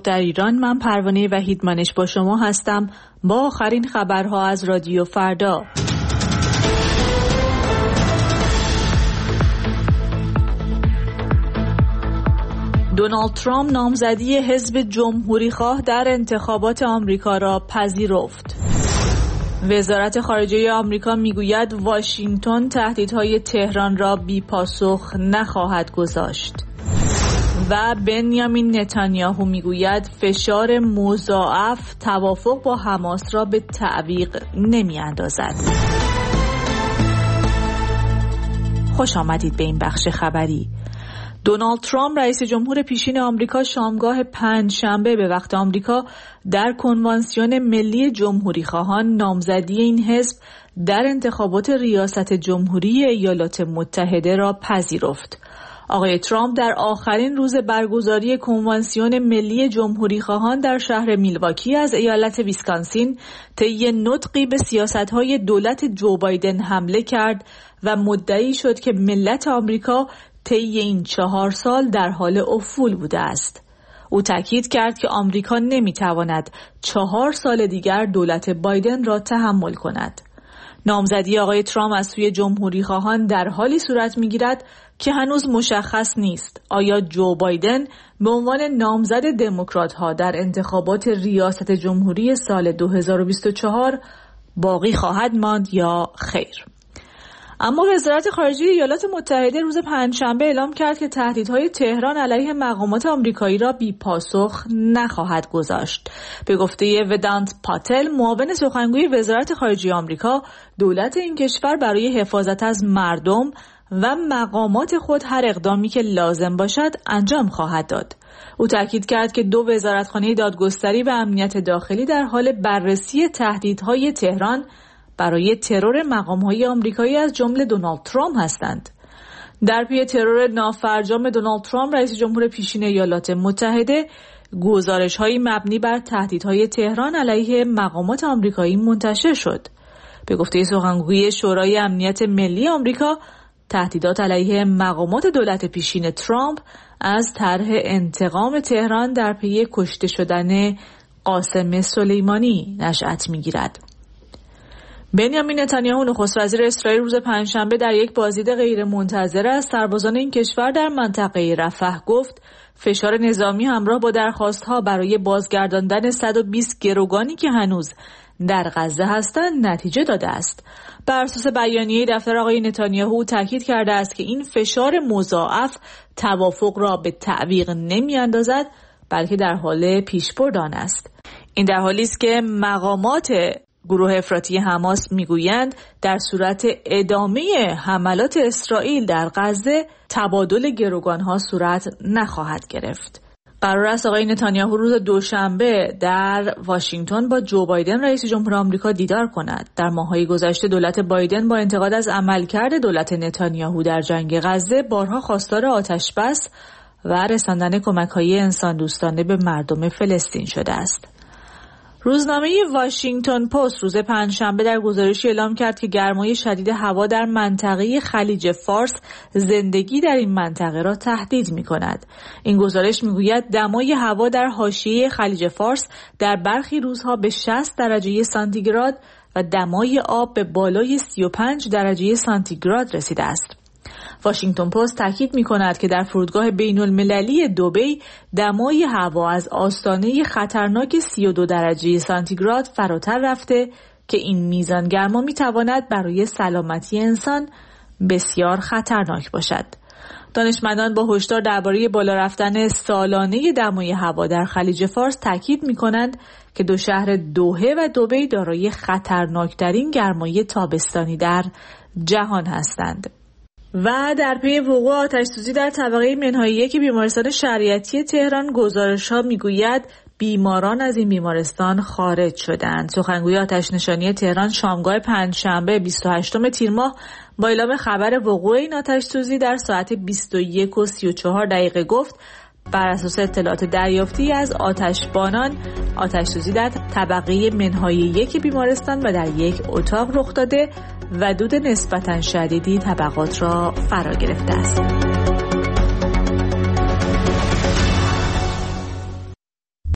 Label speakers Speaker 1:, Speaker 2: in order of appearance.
Speaker 1: در ایران. من پروانه وحیدمنش با شما هستم با آخرین خبرها از رادیو فردا. دونالد ترامپ نامزدی حزب جمهوریخواه در انتخابات آمریکا را پذیرفت. وزارت خارجه آمریکا میگوید واشنگتن تهدیدهای تهران را بی‌پاسخ نخواهد گذاشت. و بنیامین نتانیاهو میگوید فشار مضاعف توافق با حماس را به تعویق نمیاندازد. خوش آمدید به این بخش خبری. دونالد ترامپ رئیس جمهور پیشین آمریکا شامگاه پنجشنبه به وقت آمریکا در کنوانسیون ملی جمهوریخواهان نامزدی این حزب در انتخابات ریاست جمهوری ایالات متحده را پذیرفت. آقای ترامپ در آخرین روز برگزاری کنوانسیون ملی جمهوریخواهان در شهر میلواکی از ایالت ویسکانسین طی نطقی به سیاست‌های دولت جو بایدن حمله کرد و مدعی شد که ملت آمریکا طی این 4 سال در حال افول بوده است. او تاکید کرد که آمریکا نمیتواند 4 سال دیگر دولت بایدن را تحمل کند. نامزدی آقای ترامپ از سوی جمهوریخواهان در حالی صورت میگیرد که هنوز مشخص نیست آیا جو بایدن به عنوان نامزد دموکرات‌ها در انتخابات ریاست جمهوری سال 2024 باقی خواهد ماند یا خیر. اما وزارت خارجه ایالات متحده روز پنجشنبه اعلام کرد که تهدیدهای تهران علیه مقامات آمریکایی را بی پاسخ نخواهد گذاشت. به گفته ودانت پاتل، معاون سخنگوی وزارت خارجه آمریکا، دولت این کشور برای حفاظت از مردم و مقامات خود هر اقدامی که لازم باشد انجام خواهد داد. او تاکید کرد که 2 وزارتخانه دادگستری و امنیت داخلی در حال بررسی تهدیدهای تهران برای ترور مقام‌های آمریکایی از جمله دونالد ترامپ هستند. در پی ترور نافرجام دونالد ترامپ رئیس جمهور پیشین ایالات متحده، گزارش‌های مبنی بر تهدیدهای تهران علیه مقامات آمریکایی منتشر شد. به گفته سخنگوی شورای امنیت ملی آمریکا، تهدیدات علیه مقامات دولت پیشین ترامپ از طرح انتقام تهران در پی کشته شدن قاسم سلیمانی نشأت می‌گیرد. بنیامین نتانیاهو نخست وزیر اسرائیل روز پنجشنبه در یک بازدید غیرمنتظره از سربازان این کشور در منطقه رفح گفت فشار نظامی همراه با درخواست‌ها برای بازگرداندن 120 گروگانی که هنوز در غزه هستند نتیجه داده است. بر اساس بیانیه دفتر آقای نتانیاهو تاکید کرده است که این فشار مضاعف توافق را به تعویق نمی‌اندازد بلکه در حال پیشبرد آن است. این در حالی است که مقامات گروه افراطی حماس میگویند در صورت ادامه حملات اسرائیل در غزه تبادل گروگانها صورت نخواهد گرفت. قرار است آقای نتانیاهو روز دوشنبه در واشنگتن با جو بایدن رئیس جمهور آمریکا دیدار کند. در ماه‌های گذشته دولت بایدن با انتقاد از عملکرد دولت نتانیاهو در جنگ غزه بارها خواستار آتش‌بس و رساندن کمک‌های انسان دوستانه به مردم فلسطین شده است. روزنامه واشنگتن پست روز پنجشنبه در گزارشی اعلام کرد که گرمای شدید هوا در منطقه خلیج فارس زندگی در این منطقه را تهدید می‌کند. این گزارش می‌گوید دمای هوا در حاشیه خلیج فارس در برخی روزها به 60 درجه سانتیگراد و دمای آب به بالای 35 درجه سانتیگراد رسیده است. واشنگتن پست تاکید می‌کند که در فرودگاه بین‌المللی دبی دمای هوا از آستانه خطرناک 32 درجه سانتیگراد فراتر رفته که این میزان گرما می‌تواند برای سلامتی انسان بسیار خطرناک باشد. دانشمندان با هشدار درباره بالا رفتن سالانه دمای هوا در خلیج فارس تاکید می‌کنند که 2 شهر دوحه و دبی دارای خطرناکترین گرمای تابستانی در جهان هستند. و در پی وقوع آتش‌سوزی در طبقه منهای 1 بیمارستان شریعتی تهران گزارش‌ها می‌گوید بیماران از این بیمارستان خارج شدند. سخنگوی آتش‌نشانی تهران شامگاه پنجشنبه 28 تیر ماه با اعلام خبر وقوع این آتش‌سوزی در ساعت 21:34 گفت بر اساس اطلاعات دریافتی از آتشبانان آتش‌سوزی در طبقه منهای 1 بیمارستان و در یک اتاق رخ داده و دود نسبتاً شدیدی طبقات را فرا گرفته است.